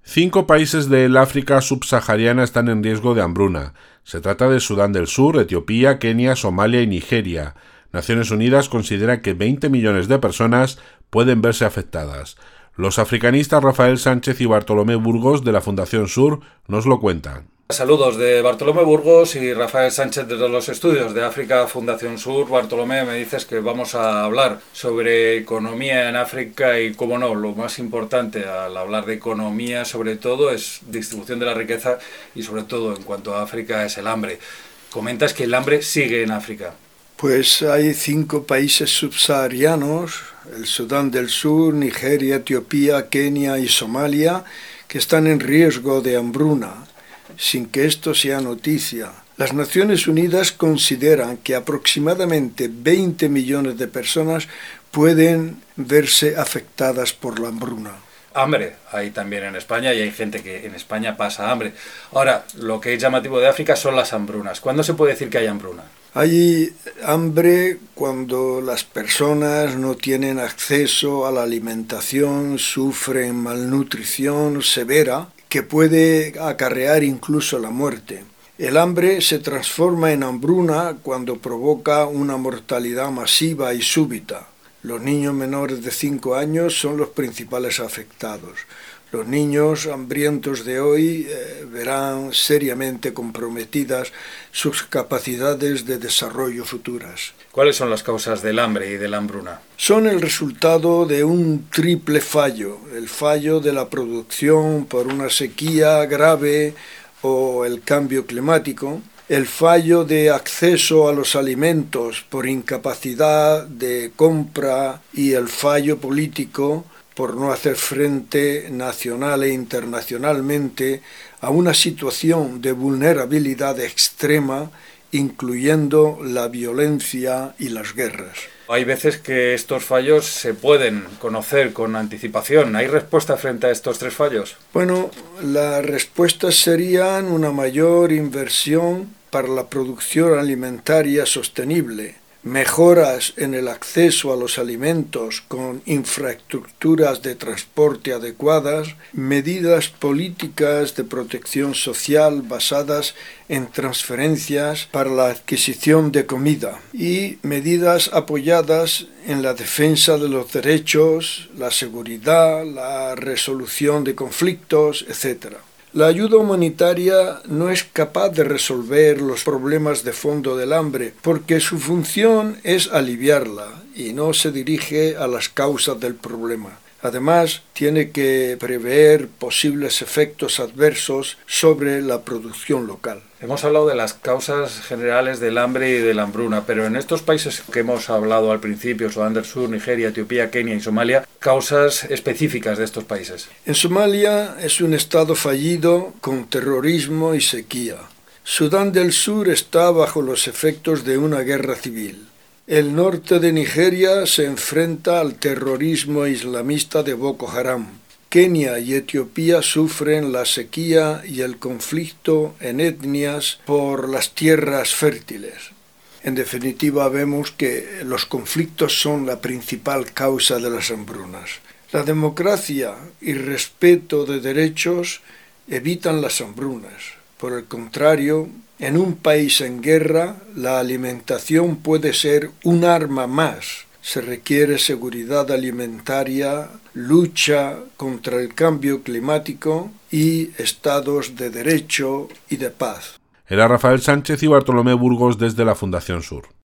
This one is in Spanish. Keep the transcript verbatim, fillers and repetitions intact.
Cinco países del África subsahariana están en riesgo de hambruna. Se trata de Sudán del Sur, Etiopía, Kenia, Somalia y Nigeria. Naciones Unidas considera que veinte millones de personas pueden verse afectadas. Los africanistas Rafael Sánchez y Bartolomé Burgos de la Fundación Sur nos lo cuentan. Saludos de Bartolomé Burgos y Rafael Sánchez desde los estudios de África Fundación Sur. Bartolomé, me dices que vamos a hablar sobre economía en África y, cómo no, lo más importante al hablar de economía sobre todo es distribución de la riqueza y sobre todo en cuanto a África es el hambre. Comentas que el hambre sigue en África. Pues hay cinco países subsaharianos, el Sudán del Sur, Nigeria, Etiopía, Kenia y Somalia, que están en riesgo de hambruna. Sin que esto sea noticia, las Naciones Unidas consideran que aproximadamente veinte millones de personas pueden verse afectadas por la hambruna. Hambre hay también en España y hay gente que en España pasa hambre. Ahora, lo que es llamativo de África son las hambrunas. ¿Cuándo se puede decir que hay hambruna? Hay hambre cuando las personas no tienen acceso a la alimentación, sufren malnutrición severa, que puede acarrear incluso la muerte. El hambre se transforma en hambruna cuando provoca una mortalidad masiva y súbita. Los niños menores de cinco años son los principales afectados. Los niños hambrientos de hoy eh, verán seriamente comprometidas sus capacidades de desarrollo futuras. ¿Cuáles son las causas del hambre y de la hambruna? Son el resultado de un triple fallo, el fallo de la producción por una sequía grave o el cambio climático, el fallo de acceso a los alimentos por incapacidad de compra y el fallo político por no hacer frente nacional e internacionalmente a una situación de vulnerabilidad extrema, incluyendo la violencia y las guerras. Hay veces que estos fallos se pueden conocer con anticipación. ¿Hay respuesta frente a estos tres fallos? Bueno, las respuestas serían una mayor inversión para la producción alimentaria sostenible, mejoras en el acceso a los alimentos con infraestructuras de transporte adecuadas, medidas políticas de protección social basadas en transferencias para la adquisición de comida y medidas apoyadas en la defensa de los derechos, la seguridad, la resolución de conflictos, etcétera. La ayuda humanitaria no es capaz de resolver los problemas de fondo del hambre porque su función es aliviarla y no se dirige a las causas del problema. Además, tiene que prever posibles efectos adversos sobre la producción local. Hemos hablado de las causas generales del hambre y de la hambruna, pero en estos países que hemos hablado al principio, Sudán del Sur, Nigeria, Etiopía, Kenia y Somalia, causas específicas de estos países. En Somalia es un estado fallido con terrorismo y sequía. Sudán del Sur está bajo los efectos de una guerra civil. El norte de Nigeria se enfrenta al terrorismo islamista de Boko Haram. Kenia y Etiopía sufren la sequía y el conflicto en etnias por las tierras fértiles. En definitiva, vemos que los conflictos son la principal causa de las hambrunas. La democracia y respeto de derechos evitan las hambrunas. Por el contrario, en un país en guerra, la alimentación puede ser un arma más. Se requiere seguridad alimentaria, lucha contra el cambio climático y estados de derecho y de paz. Era Rafael Sánchez y Bartolomé Burgos desde la Fundación Sur.